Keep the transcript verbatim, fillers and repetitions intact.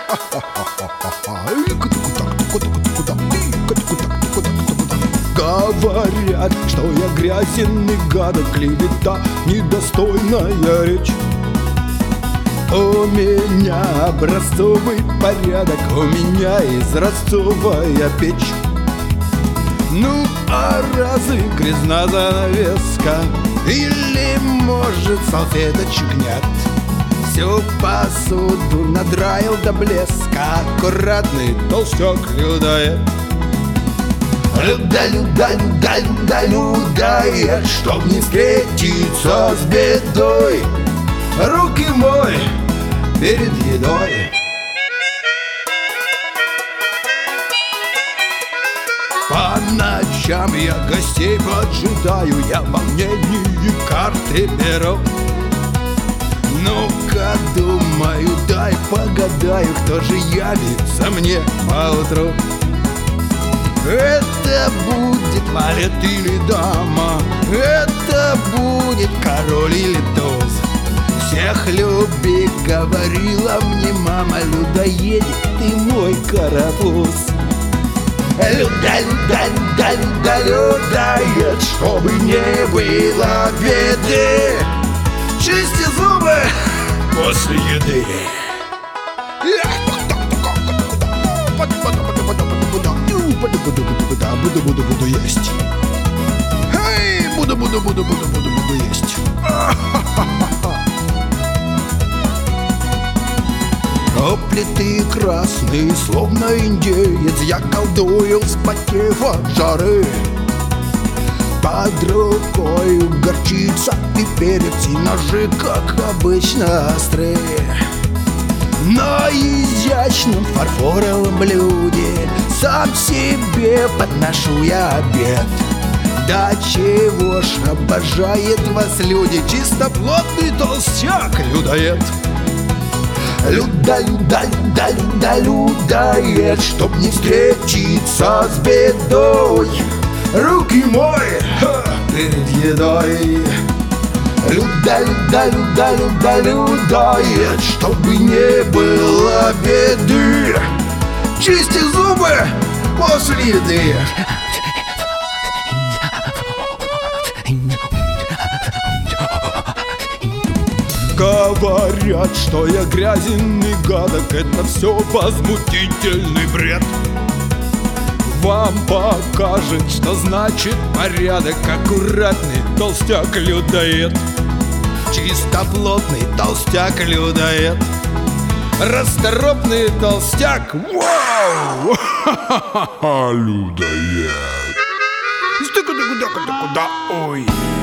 Говорят, что я грязен и гадок, клевета, недостойная речь. У меня образцовый порядок, у меня изразцовая печь. Ну, а разве грязна занавеска? Или, может, салфеточек нет? Всю посуду надраил до блеска аккуратный толстяк людоед. Люда, люда, люда, люда, людоед, чтоб не встретиться с бедой, руки мой перед едой. По ночам я гостей поджидаю, я в волнении карты беру. Ну-ка, думаю, дай погадаю, кто же явится мне поутру. Это будет валет или дама, это будет король или туз. Всех люби, говорила мне мама, людоедик, ты мой карапуз. Люда, люда, люда, люда, людоед, чтобы не было беды, чисти зубы после еды. Буду-буду-буду есть. Эй, буду-буду-буду-буду-буду-буду есть. А плиты красные, словно индеец, я колдую, вспотев от жары. Под рукой горчица и перец, и ножи, как обычно, острые. На изящном фарфоровом блюде сам себе подношу я обед. Да чего ж обожает вас люди, чистоплотный толстяк людоед. Люда, люда, люда, люда, людоед, чтоб не встретиться с бедой, руки мои перед едой. Люда, люда, люда, люда, людоед, чтобы не было беды, чисти зубы после еды. Говорят, что я грязен и гадок, это все возмутительный бред. Вам покажет, что значит порядок, аккуратный толстяк-людоед. Чистоплотный толстяк-людоед, расторопный толстяк. Вау! Людоед. Ой.